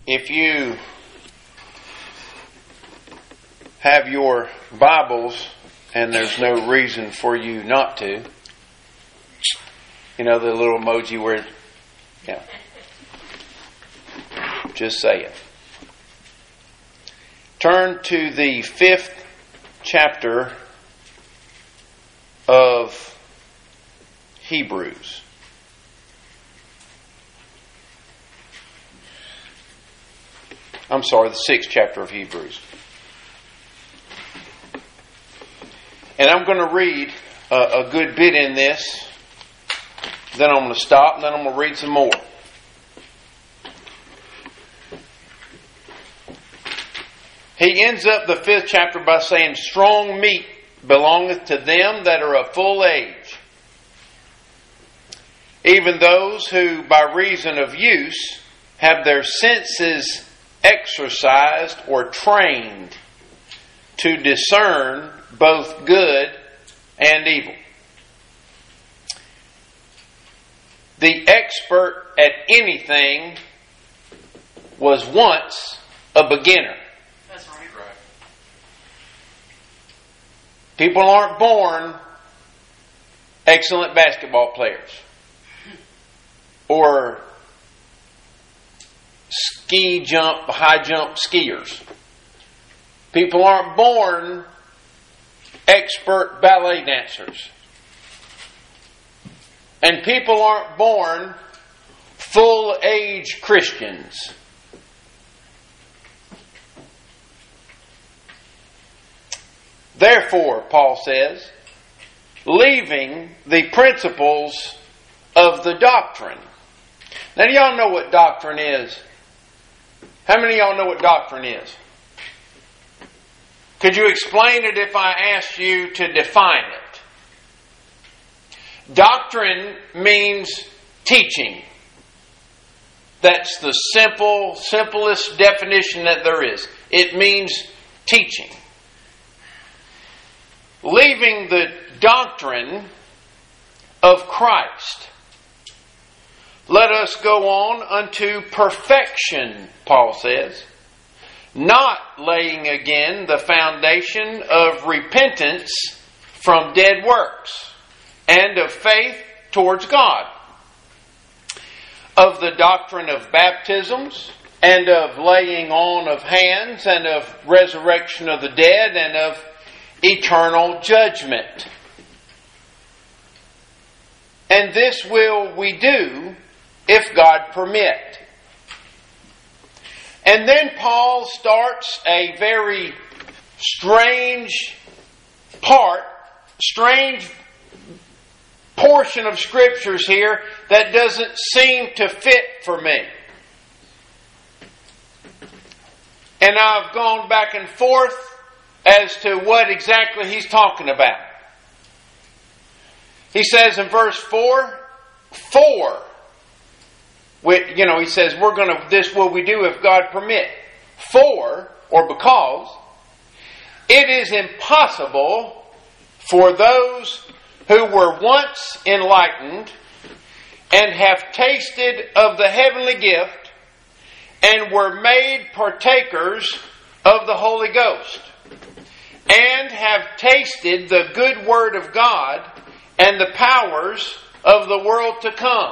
If you have your Bibles, and there's no reason for you not to, you know the little emoji where, yeah, just say it. Turn to the 5th chapter of Hebrews. I'm sorry, the 6th chapter of Hebrews. And I'm going to read a good bit in this. Then I'm going to stop, and then I'm going to read some more. He ends up the 5th chapter by saying, "Strong meat belongeth to them that are of full age, even those who by reason of use have their senses exercised or trained to discern both good and evil." The expert at anything was once a beginner. That's right. People aren't born excellent basketball players or high jump skiers. People aren't born expert ballet dancers. And people aren't born full age Christians. Therefore, Paul says, leaving the principles of the doctrine. Now, do y'all know what doctrine is? How many of y'all know what doctrine is? Could you explain it if I asked you to define it? Doctrine means teaching. That's the simplest definition that there is. It means teaching. Leaving the doctrine of Christ, let us go on unto perfection, Paul says, not laying again the foundation of repentance from dead works and of faith towards God, of the doctrine of baptisms and of laying on of hands and of resurrection of the dead and of eternal judgment. And this will we do if God permit. And then Paul starts a very strange portion of scriptures here that doesn't seem to fit for me. And I've gone back and forth as to what exactly he's talking about. He says in verse 4, he says, this will we do if God permit. For, or because, it is impossible for those who were once enlightened and have tasted of the heavenly gift and were made partakers of the Holy Ghost and have tasted the good word of God and the powers of the world to come,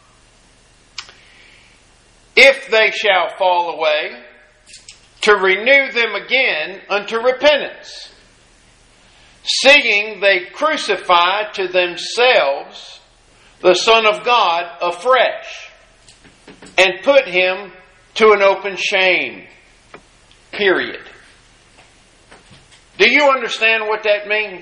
if they shall fall away, to renew them again unto repentance, seeing they crucify to themselves the Son of God afresh, and put him to an open shame. Period. Do you understand what that means?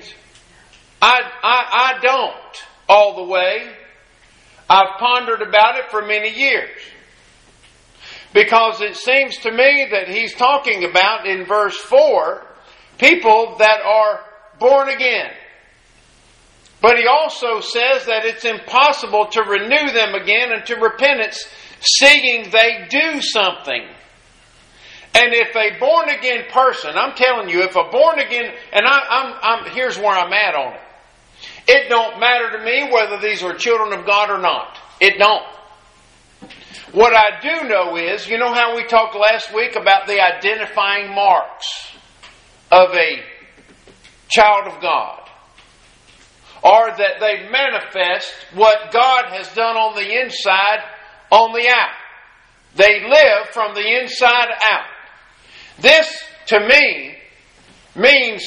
I don't all the way. I've pondered about it for many years. Because it seems to me that he's talking about in verse 4 people that are born again. But he also says that it's impossible to renew them again unto repentance, seeing they do something. And if a born again person, I'm telling you, if a born again, and here's where I'm at on it. It don't matter to me whether these are children of God or not. It don't. What I do know is, you know how we talked last week about the identifying marks of a child of God? Or that they manifest what God has done on the inside, on the out. They live from the inside out. This, to me, means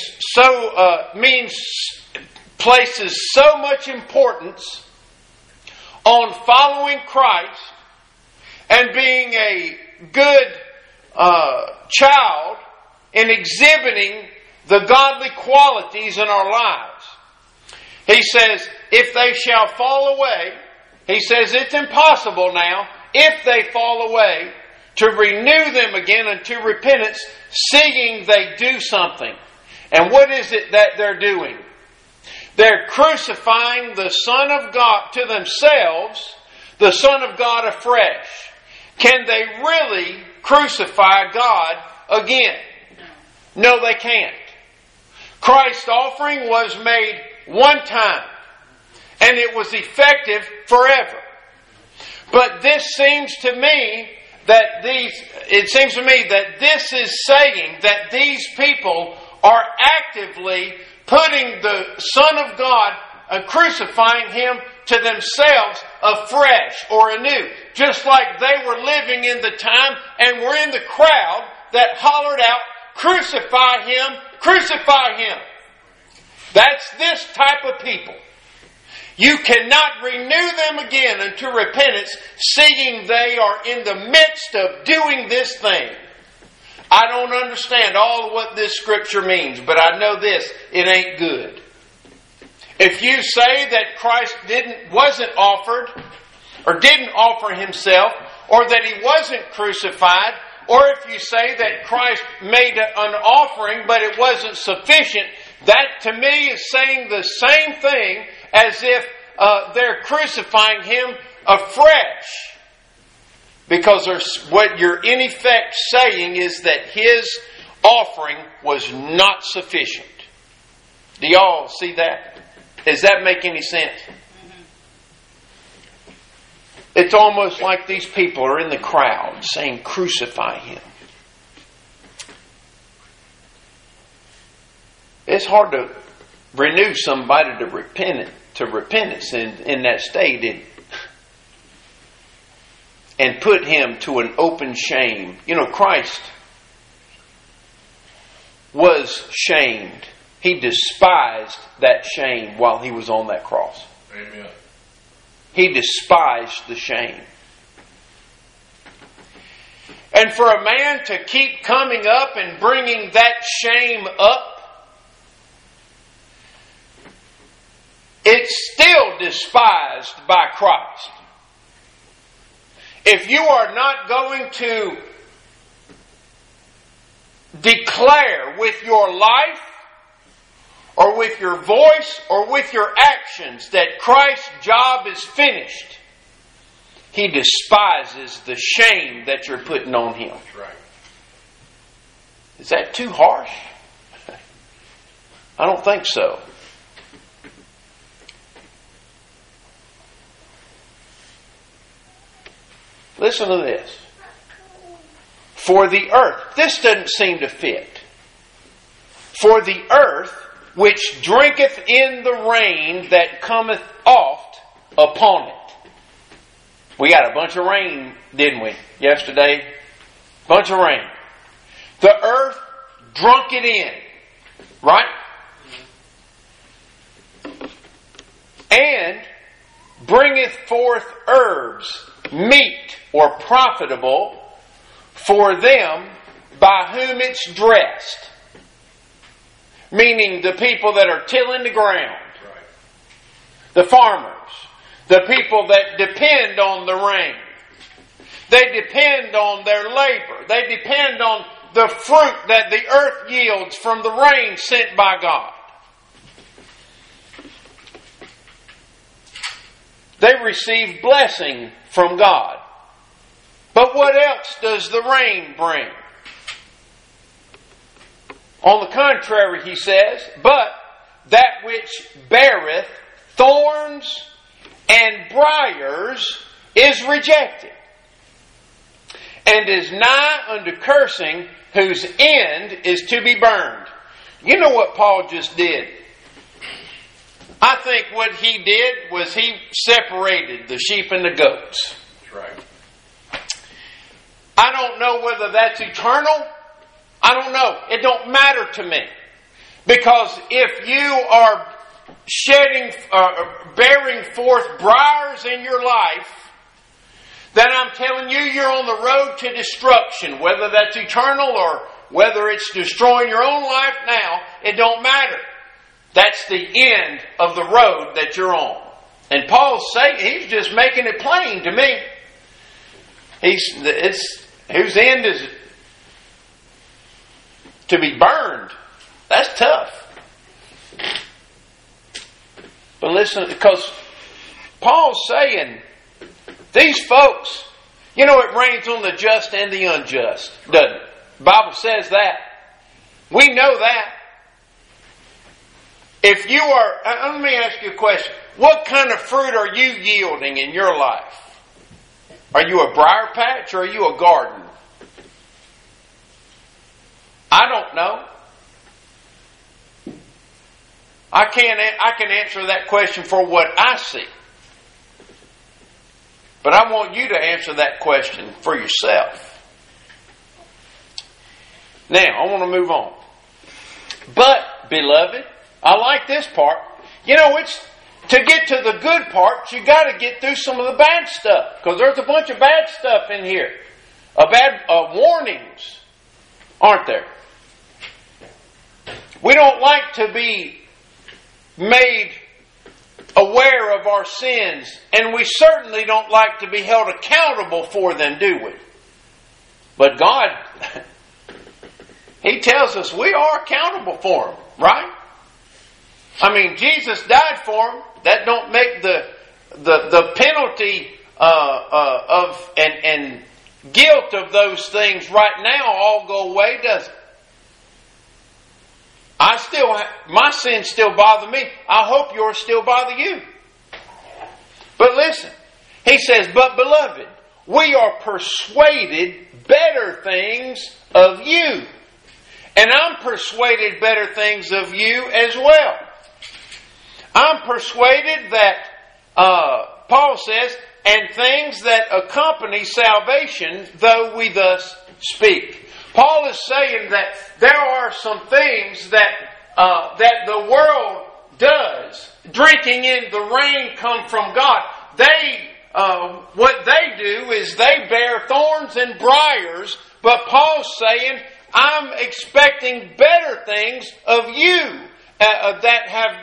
places so much importance on following Christ and being a good child in exhibiting the godly qualities in our lives. He says, if they shall fall away, he says it's impossible now, if they fall away, to renew them again unto repentance, seeing they do something. And what is it that they're doing? They're crucifying the Son of God to themselves, the Son of God afresh. Can they really crucify God again? No, they can't. Christ's offering was made one time, and it was effective forever. But this seems to me that this is saying that these people are actively putting the Son of God and crucifying Him to themselves afresh or anew. Just like they were living in the time and were in the crowd that hollered out, "Crucify Him, crucify Him." That's this type of people. You cannot renew them again unto repentance, seeing they are in the midst of doing this thing. I don't understand all of what this scripture means, but I know this, it ain't good. If you say that Christ wasn't offered, or didn't offer Himself, or that He wasn't crucified, or if you say that Christ made an offering but it wasn't sufficient, that to me is saying the same thing as if they're crucifying Him afresh. Because what you're in effect saying is that His offering was not sufficient. Do y'all see that? Does that make any sense? It's almost like these people are in the crowd saying, "Crucify Him." It's hard to renew somebody to repentance in that state and put him to an open shame. You know, Christ was shamed. He despised that shame while He was on that cross. Amen. He despised the shame. And for a man to keep coming up and bringing that shame up, it's still despised by Christ. If you are not going to declare with your life, or with your voice, or with your actions that Christ's job is finished, He despises the shame that you're putting on Him. That's right. Is that too harsh? I don't think so. Listen to this. For the earth, this doesn't seem to fit. For the earth, which drinketh in the rain that cometh oft upon it. We got a bunch of rain, didn't we, yesterday? Bunch of rain. The earth drunk it in. Right? And bringeth forth herbs, meat, or profitable for them by whom it's dressed. Meaning the people that are tilling the ground. Right. The farmers. The people that depend on the rain. They depend on their labor. They depend on the fruit that the earth yields from the rain sent by God. They receive blessing from God. But what else does the rain bring? On the contrary, he says, but that which beareth thorns and briars is rejected. and is nigh unto cursing, whose end is to be burned. You know what Paul just did? I think what he did was he separated the sheep and the goats. That's right. I don't know whether that's eternal. I don't know. It don't matter to me. Because if you are bearing forth briars in your life, then I'm telling you, you're on the road to destruction. Whether that's eternal or whether it's destroying your own life now, it don't matter. That's the end of the road that you're on. And Paul's saying, he's just making it plain to me. Whose end is it? To be burned. That's tough. But listen, because Paul's saying, these folks, you know, it rains on the just and the unjust, doesn't it? The Bible says that. We know that. If you are, let me ask you a question. What kind of fruit are you yielding in your life? Are you a briar patch or are you a garden? I don't know. I can answer that question for what I see. But I want you to answer that question for yourself. Now, I want to move on. But, beloved, I like this part. You know, it's to get to the good part, you got to get through some of the bad stuff. Because there's a bunch of bad stuff in here. Bad warnings, aren't there? We don't like to be made aware of our sins, and we certainly don't like to be held accountable for them, do we? But God, He tells us we are accountable for them, right? I mean, Jesus died for them. That don't make the penalty of and guilt of those things right now all go away, does it? My sins still bother me. I hope yours still bother you. But listen, he says, but beloved, we are persuaded better things of you. And I'm persuaded better things of you as well. I'm persuaded that, Paul says, and things that accompany salvation, though we thus speak. Paul is saying that there are some things that the world does. Drinking in the rain come from God. What they do is they bear thorns and briars, but Paul's saying, I'm expecting better things of you that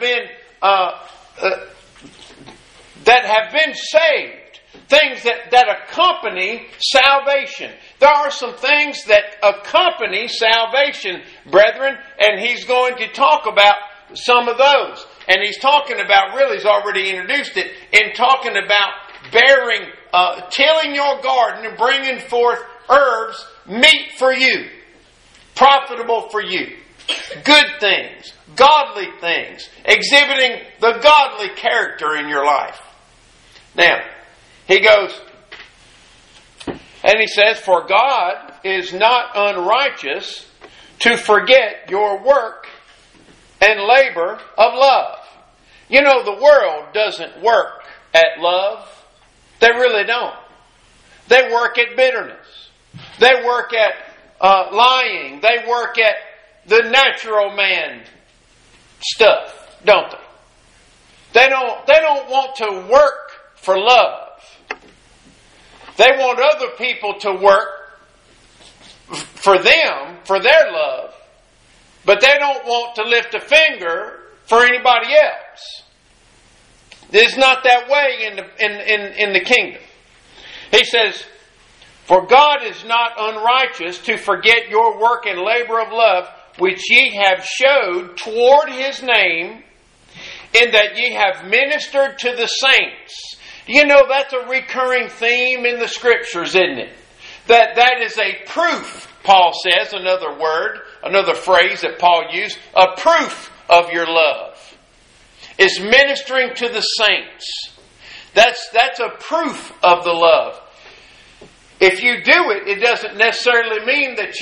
have been saved. Things that accompany salvation. There are some things that accompany salvation, brethren, and he's going to talk about some of those. And he's talking about, really he's already introduced it, in talking about tilling your garden and bringing forth herbs, meat for you, profitable for you, good things, godly things, exhibiting the godly character in your life. Now, he goes, and he says, for God is not unrighteous to forget your work and labor of love. You know, the world doesn't work at love. They really don't. They work at bitterness. They work at lying. They work at the natural man stuff, don't they? They don't want to work for love. They want other people to work for them, for their love, but they don't want to lift a finger for anybody else. It's not that way in the kingdom. He says, for God is not unrighteous to forget your work and labor of love, which ye have showed toward His name, in that ye have ministered to the saints. You know, that's a recurring theme in the Scriptures, isn't it? That is a proof, Paul says, another word, another phrase that Paul used, a proof of your love. It's ministering to the saints. That's a proof of the love. if you do it, it doesn't necessarily mean that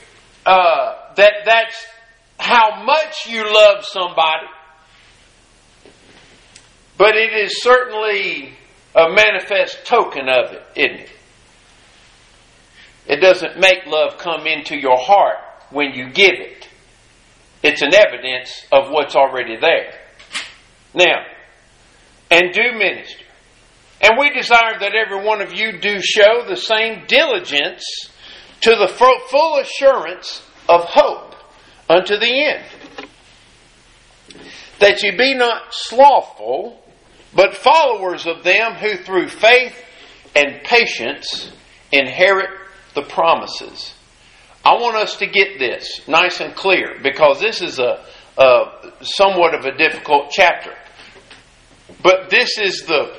that's how much you love somebody. But it is certainly a manifest token of it, isn't it? It doesn't make love come into your heart when you give it. It's an evidence of what's already there. Now, and do minister. And we desire that every one of you do show the same diligence to the full assurance of hope unto the end. That ye be not slothful, but followers of them who through faith and patience inherit the promises. I want us to get this nice and clear, because this is a somewhat of a difficult chapter. But this is the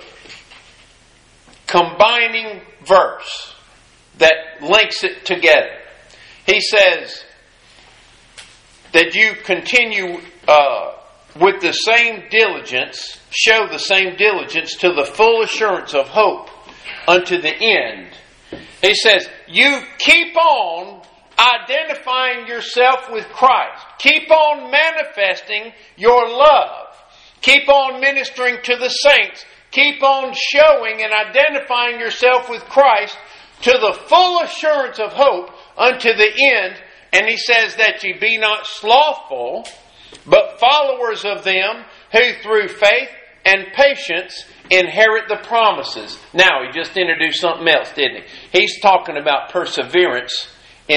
combining verse that links it together. He says that you continue with the same diligence, show the same diligence to the full assurance of hope unto the end. He says, you keep on identifying yourself with Christ. Keep on manifesting your love. Keep on ministering to the saints. Keep on showing and identifying yourself with Christ to the full assurance of hope unto the end. And he says that ye be not slothful, but followers of them who through faith and patience inherit the promises. Now, he just introduced something else, didn't he? He's talking about perseverance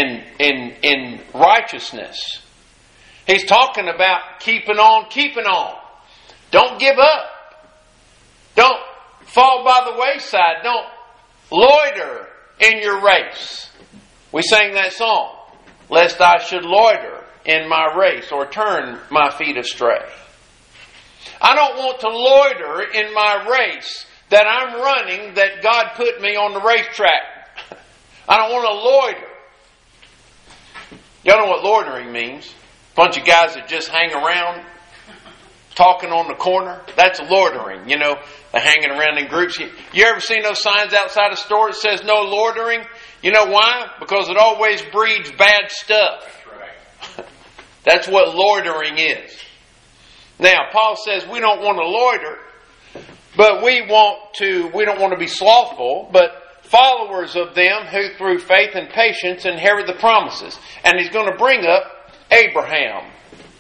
in righteousness. He's talking about keeping on. Don't give up. Don't fall by the wayside. Don't loiter in your race. We sang that song, lest I should loiter in my race or turn my feet astray. I don't want to loiter in my race that I'm running, that God put me on the racetrack. I don't want to loiter. Y'all know what loitering means? A bunch of guys that just hang around talking on the corner. That's loitering. You know, they're hanging around in groups. You ever seen those signs outside a store that says no loitering? You know why? Because it always breeds bad stuff. That's right. That's what loitering is. Now, Paul says we don't want to loiter, but we don't want to be slothful, but followers of them who through faith and patience inherit the promises. And he's going to bring up Abraham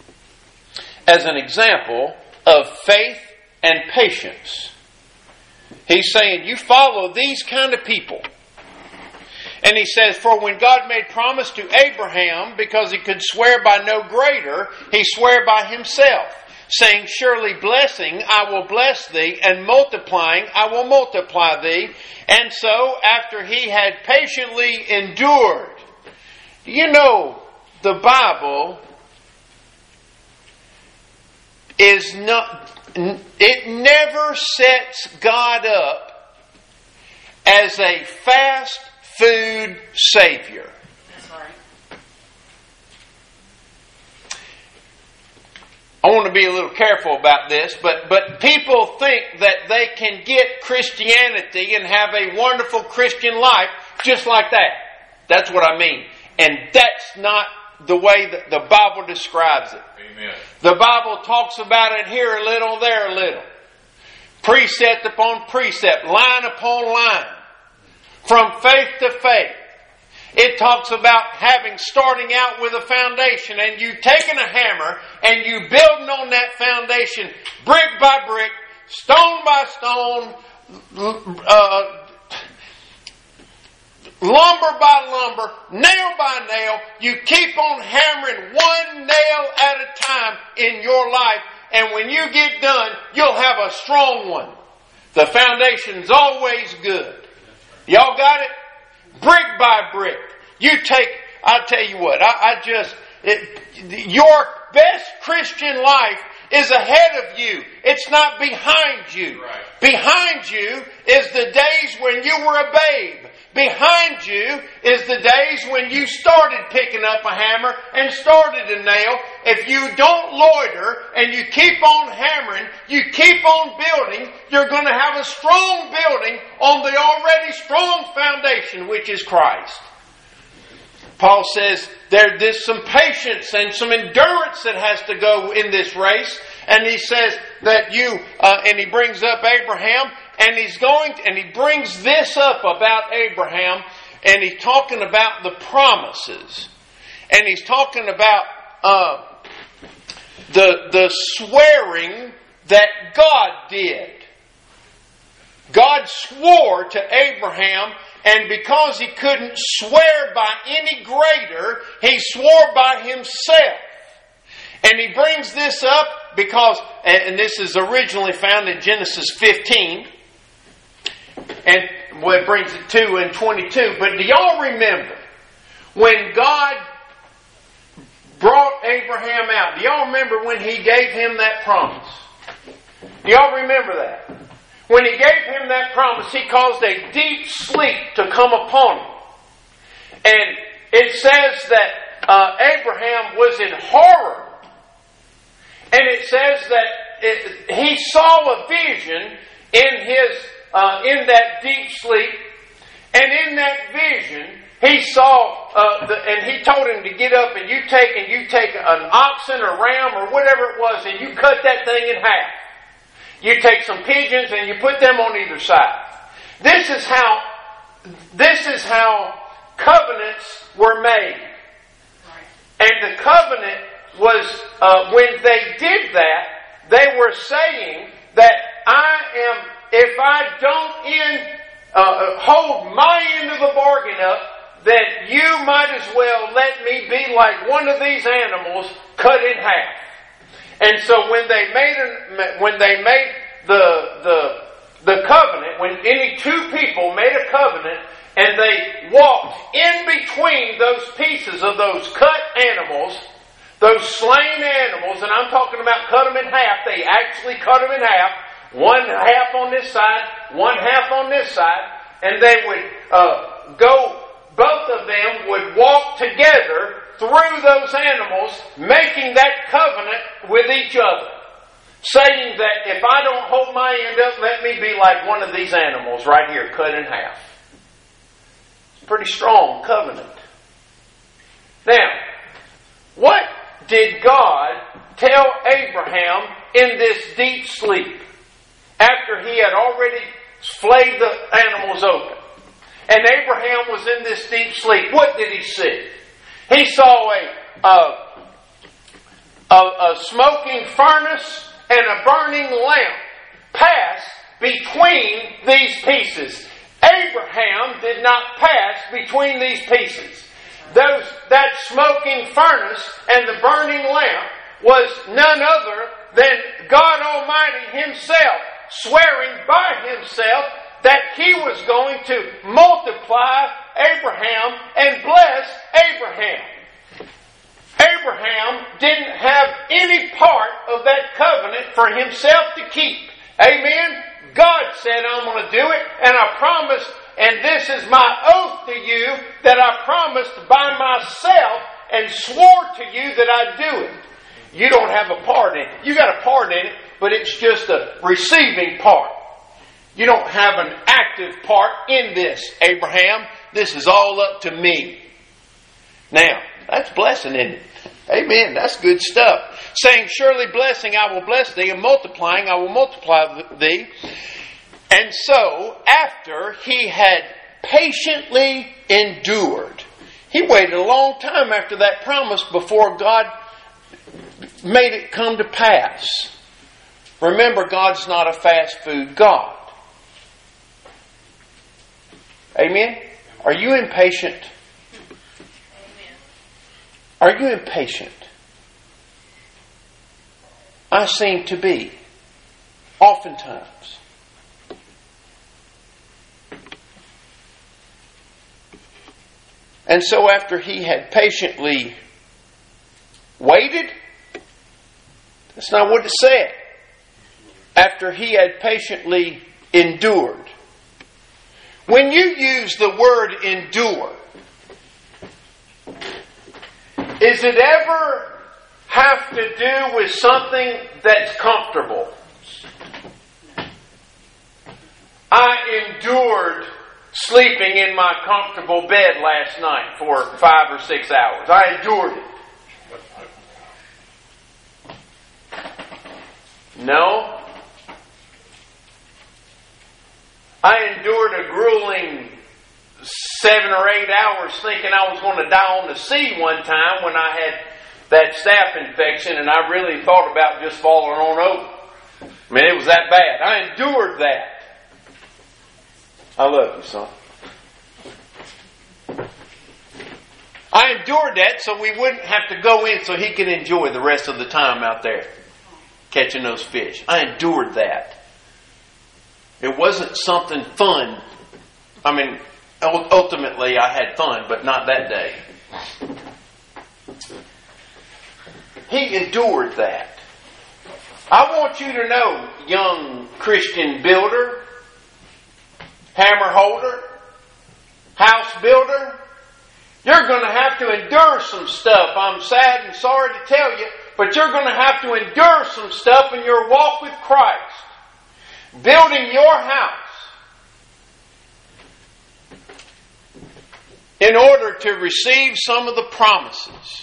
as an example of faith and patience. He's saying you follow these kind of people. And he says, for when God made promise to Abraham, because he could swear by no greater, he sware by himself, saying, surely blessing I will bless thee, and multiplying I will multiply thee. And so, after he had patiently endured, you know, the Bible is not, it never sets God up as a fast food savior. That's right. I want to be a little careful about this, but people think that they can get Christianity and have a wonderful Christian life just like that. That's what I mean. And that's not the way that the Bible describes it. Amen. The Bible talks about it here a little, there a little. Precept upon precept, line upon line. From faith to faith. It talks about starting out with a foundation, and you taking a hammer and you building on that foundation brick by brick, stone by stone, lumber by lumber, nail by nail. You keep on hammering one nail at a time in your life, and when you get done, you'll have a strong one. The foundation's always good. Y'all got it? Brick by brick. I'll tell you what, your best Christian life is ahead of you. It's not behind you. Right. Behind you is the days when you were a babe. Behind you is the days when you started picking up a hammer and started a nail. If you don't loiter and you keep on hammering, you keep on building, you're going to have a strong building on the already strong foundation, which is Christ. Paul says there's some patience and some endurance that has to go in this race. And he says that and he brings up Abraham, and he brings this up about Abraham, and he's talking about the promises. And he's talking about the swearing that God did. God swore to Abraham, and because he couldn't swear by any greater, he swore by himself. And he brings this up because, and this is originally found in Genesis 15, and it brings it 2 and 22. But do y'all remember when God brought Abraham out? Do y'all remember when he gave him that promise? Do y'all remember that? When he gave him that promise, he caused a deep sleep to come upon him. And it says that Abraham was in horror. And it says that he saw a vision in that deep sleep. And in that vision, he saw, and he told him to get up and you take an oxen or ram or whatever it was, and you cut that thing in half. You take some pigeons and you put them on either side. This is how covenants were made. And the covenant was, when they did that, they were saying that if I don't hold my end of the bargain up, that you might as well let me be like one of these animals cut in half. And so when they made the covenant, when any two people made a covenant and they walked in between those pieces of those cut animals, those slain animals, and I'm talking about cut them in half, they actually cut them in half, one half on this side, one half on this side, and they would both of them would walk together through those animals, making that covenant with each other. Saying that if I don't hold my end up, let me be like one of these animals right here, cut in half. It's a pretty strong covenant. Now, what did God tell Abraham in this deep sleep after he had already flayed the animals open? And Abraham was in this deep sleep. What did he see? He saw a smoking furnace and a burning lamp pass between these pieces. Abraham did not pass between these pieces. That smoking furnace and the burning lamp was none other than God Almighty Himself, swearing by Himself that He was going to multiply Abraham and bless Abraham. Abraham didn't have any part of that covenant for himself to keep. Amen? God said, I'm going to do it, and I promised, and this is my oath to you that I promised by myself and swore to you that I'd do it. You don't have a part in it. You got a part in it, but it's just a receiving part. You don't have an active part in this, Abraham. This is all up to me. Now, that's blessing, isn't it? Amen. That's good stuff. Saying, surely blessing I will bless thee, and multiplying I will multiply thee. And so, after he had patiently endured, he waited a long time after that promise before God made it come to pass. Remember, God's not a fast food God. Amen? Are you impatient? Are you impatient? I seem to be. Oftentimes. And so after he had patiently waited, that's not what it said. After he had patiently endured. When you use the word endure, is it ever have to do with something that's comfortable? I endured sleeping in my comfortable bed last night for 5 or 6 hours. I endured it. No. I endured a grueling 7 or 8 hours thinking I was going to die on the sea one time when I had that staph infection and I really thought about just falling on over. I mean, it was that bad. I endured that. I love you, son. I endured that so we wouldn't have to go in so he could enjoy the rest of the time out there catching those fish. I endured that. It wasn't something fun. I mean, ultimately I had fun, but not that day. He endured that. I want you to know, young Christian builder, hammer holder, house builder, you're going to have to endure some stuff. I'm sad and sorry to tell you, but you're going to have to endure some stuff in your walk with Christ. Building your house in order to receive some of the promises.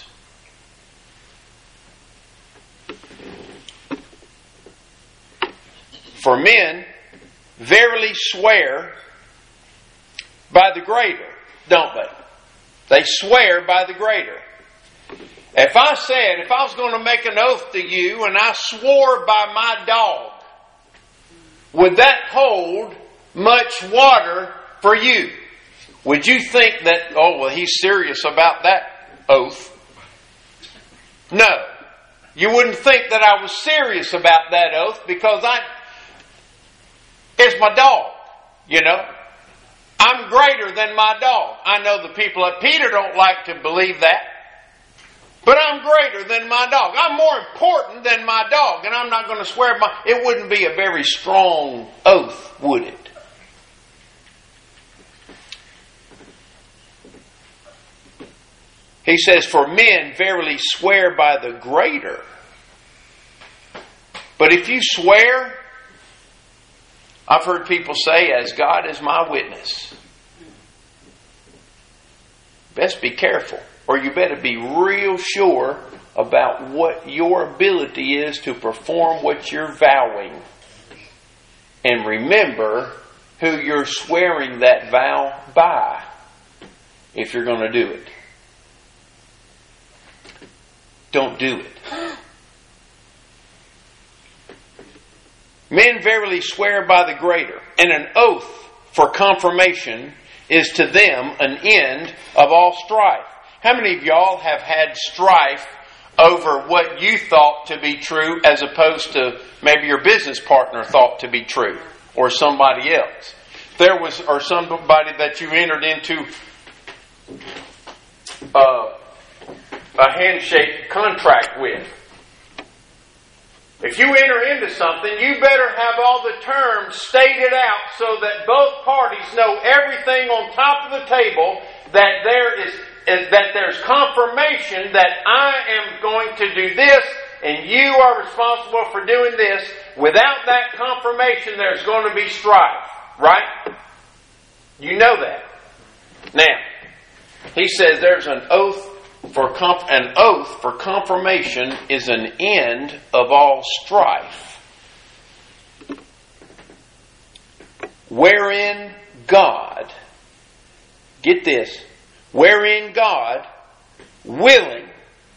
For men verily swear by the greater, don't they? They swear by the greater. If I was going to make an oath to you and I swore by my dog, would that hold much water for you? Would you think that, oh, well, he's serious about that oath? No. You wouldn't think that I was serious about that oath because it's my dog, you know. I'm greater than my dog. I know the people at Peter don't like to believe that. But I'm greater than my dog. I'm more important than my dog. And I'm not going to swear by... It wouldn't be a very strong oath, would it? He says, for men verily swear by the greater. But if you swear, I've heard people say, as God is my witness. Best be careful. Or you better be real sure about what your ability is to perform what you're vowing. And remember who you're swearing that vow by, if you're going to do it. Don't do it. Men verily swear by the greater, and an oath for confirmation is to them an end of all strife. How many of y'all have had strife over what you thought to be true as opposed to maybe your business partner thought to be true or somebody else? Or somebody that you entered into a handshake contract with. If you enter into something, you better have all the terms stated out so that both parties know everything on top of the table, that there's confirmation that I am going to do this and you are responsible for doing this. Without that confirmation, there's going to be strife. Right? You know that. Now, he says there's an oath for confirmation is an end of all strife, wherein God, get this, wherein God, willing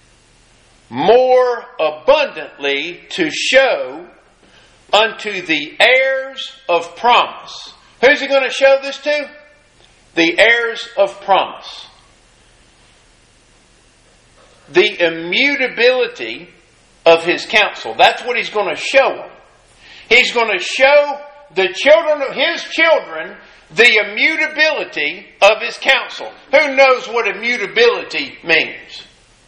more abundantly to show unto the heirs of promise. Who's he going to show this to? The heirs of promise. The immutability of his counsel. That's what he's going to show them. He's going to show the children of his children the immutability of his counsel. Who knows what immutability means?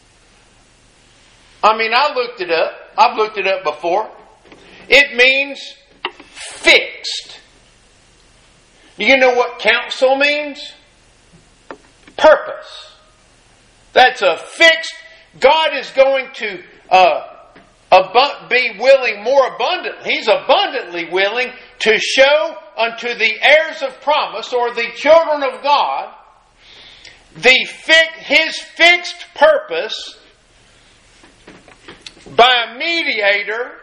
I mean, I looked it up. I've looked it up before. It means fixed. Do you know what counsel means? Purpose. That's a fixed... God is going to be willing more abundantly. He's abundantly willing to show unto the heirs of promise, or the children of God, His fixed purpose by a mediator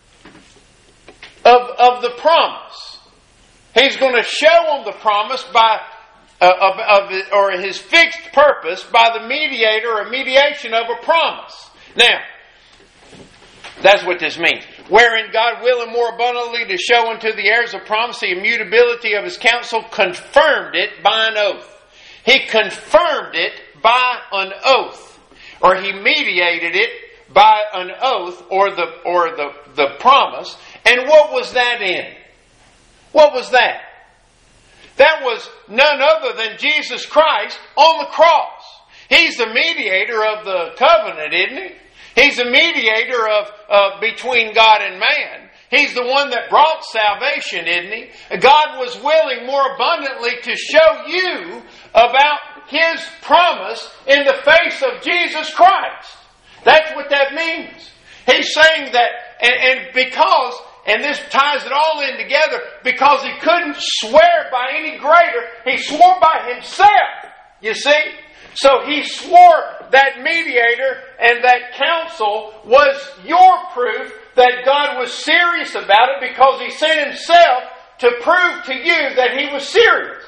of the promise. He's going to show them the promise by or His fixed purpose by the mediator or mediation of a promise. Now, that's what this means. Wherein God willing more abundantly to show unto the heirs of promise the immutability of His counsel, confirmed it by an oath. He confirmed it by an oath, or He mediated it by an oath, or the promise. And what was that in? What was that? That was none other than Jesus Christ on the cross. He's the mediator of the covenant, isn't He? He's the mediator of between God and man. He's the one that brought salvation, isn't He? God was willing more abundantly to show you about His promise in the face of Jesus Christ. That's what that means. He's saying that, and this ties it all in together, because He couldn't swear by any greater. He swore by Himself, you see. So He swore that mediator and that counsel was your proof that God was serious about it, because He sent Himself to prove to you that He was serious.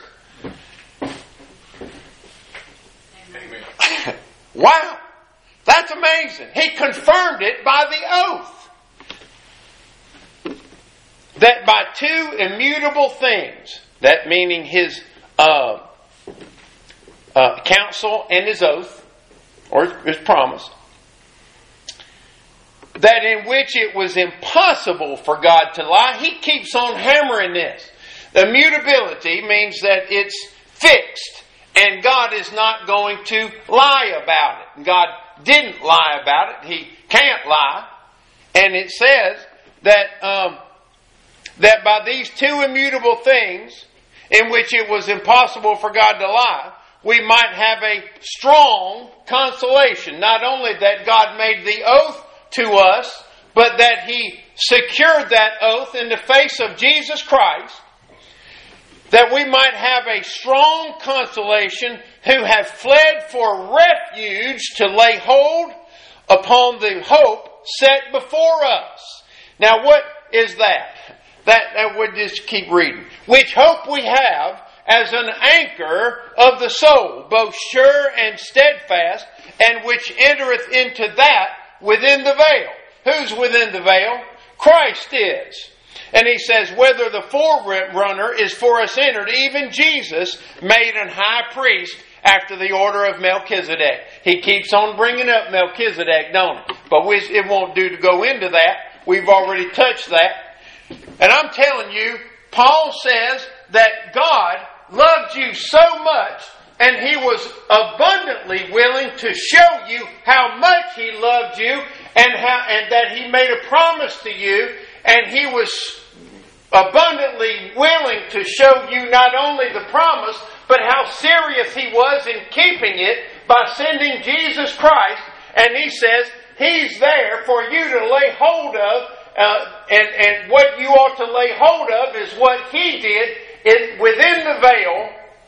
Amen. Wow! That's amazing. He confirmed it by the oath. That by two immutable things, that meaning His counsel and His oath, or His promise, that in which it was impossible for God to lie. He keeps on hammering this. The immutability means that it's fixed, and God is not going to lie about it. God didn't lie about it. He can't lie. And it says that that by these two immutable things, in which it was impossible for God to lie, we might have a strong consolation. Not only that God made the oath to us, but that He secured that oath in the face of Jesus Christ, that we might have a strong consolation who have fled for refuge to lay hold upon the hope set before us. Now what is that? That we'll just keep reading. Which hope we have as an anchor of the soul, both sure and steadfast, and which entereth into that within the veil. Who's within the veil? Christ is. And he says, whether the forerunner is for us entered, even Jesus, made an high priest after the order of Melchizedek. He keeps on bringing up Melchizedek, don't he? But it won't do to go into that. We've already touched that. And I'm telling you, Paul says that God loved you so much, and He was abundantly willing to show you how much He loved you, and that He made a promise to you, and He was abundantly willing to show you not only the promise, but how serious He was in keeping it by sending Jesus Christ. And He says He's there for you to lay hold of, and what you ought to lay hold of is what He did within the veil.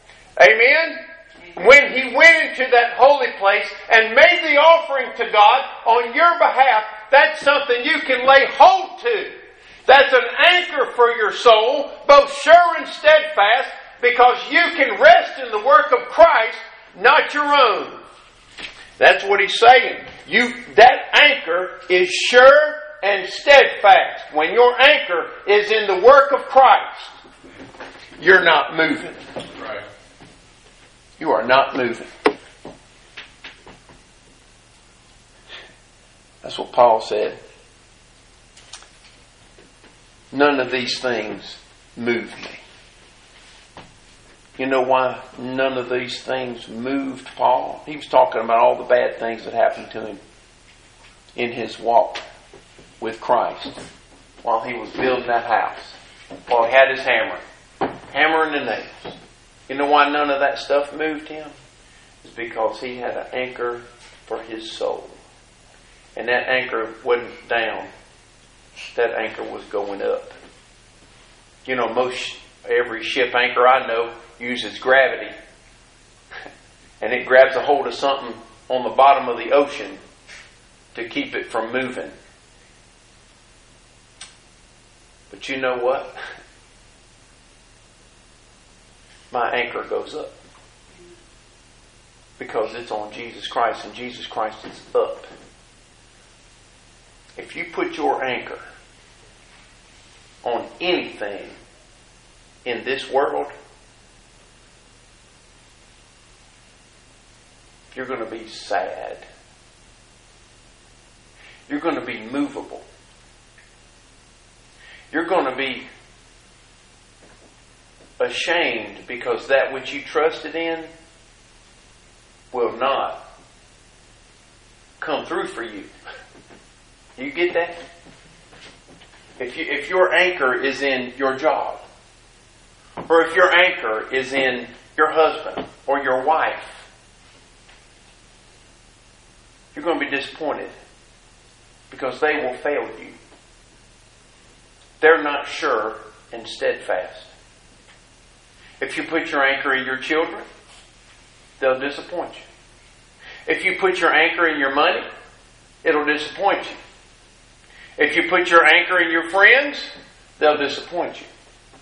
Amen? When He went into that holy place and made the offering to God on your behalf, that's something you can lay hold to. That's an anchor for your soul, both sure and steadfast, because you can rest in the work of Christ, not your own. That's what he's saying. That anchor is sure and steadfast. When your anchor is in the work of Christ, you're not moving. Right. You are not moving. That's what Paul said. None of these things move me. You know why none of these things moved Paul? He was talking about all the bad things that happened to him in his walk with Christ while he was building that house, while he had his hammer, hammering the nails. You know why none of that stuff moved him? It's because he had an anchor for his soul. And that anchor wasn't down. That anchor was going up. You know, every ship anchor I know uses gravity. And it grabs a hold of something on the bottom of the ocean to keep it from moving. But you know what? My anchor goes up. Because it's on Jesus Christ, and Jesus Christ is up. If you put your anchor on anything in this world, you're going to be sad. You're going to be movable. You're going to be ashamed because that which you trusted in will not come through for you. You get that? If your anchor is in your job, or if your anchor is in your husband or your wife, you're going to be disappointed because they will fail you. They're not sure and steadfast. If you put your anchor in your children, they'll disappoint you. If you put your anchor in your money, it'll disappoint you. If you put your anchor in your friends, they'll disappoint you.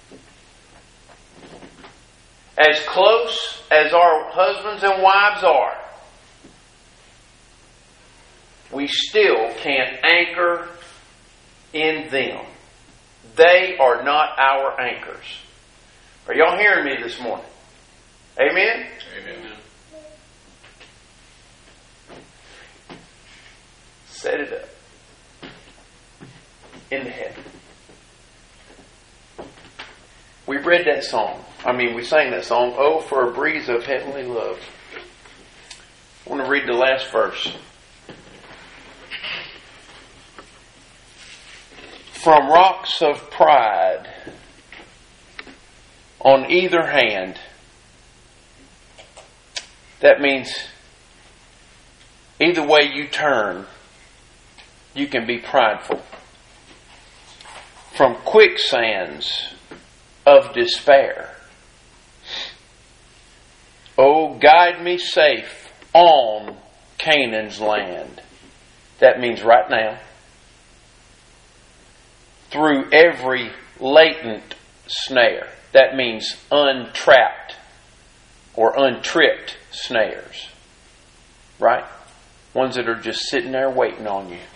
As close as our husbands and wives are, we still can't anchor in them. They are not our anchors. Are y'all hearing me this morning? Amen? Amen. Set it up. In the heaven. We read that song. We sang that song, "Oh, for a breeze of heavenly love." I want to read the last verse. From rocks of pride on either hand. That means either way you turn, you can be prideful. From quicksands of despair. Oh, guide me safe on Canaan's land. That means right now. Through every latent snare. That means untrapped or untripped snares. Right? Ones that are just sitting there waiting on you.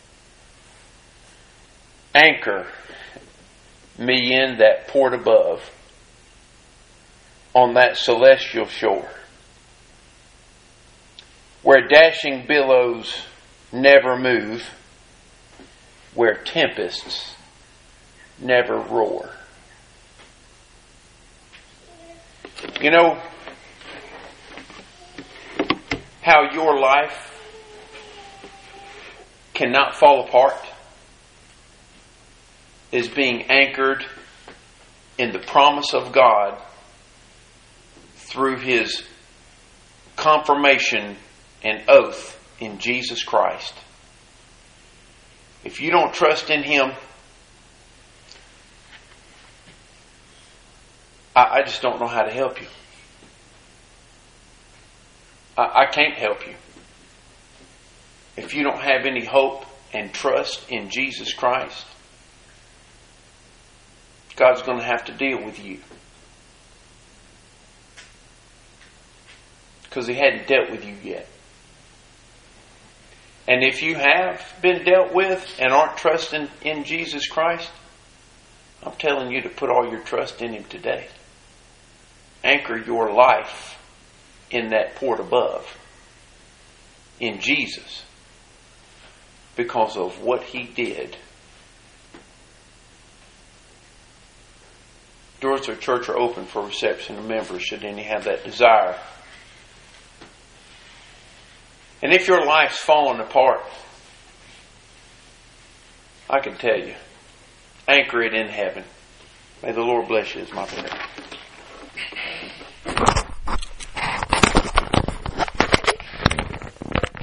Anchor me in that port above, on that celestial shore, where dashing billows never move, where tempests never roar. You know how your life cannot fall apart? Is being anchored in the promise of God through His confirmation and oath in Jesus Christ. If you don't trust in Him, I just don't know how to help you. I can't help you. If you don't have any hope and trust in Jesus Christ, God's going to have to deal with you. Because He hadn't dealt with you yet. And if you have been dealt with and aren't trusting in Jesus Christ, I'm telling you to put all your trust in Him today. Anchor your life in that port above. In Jesus. Because of what He did. Doors of church are open for reception of members should any have that desire. And if your life's falling apart, I can tell you, anchor it in heaven. May the Lord bless you, is my prayer.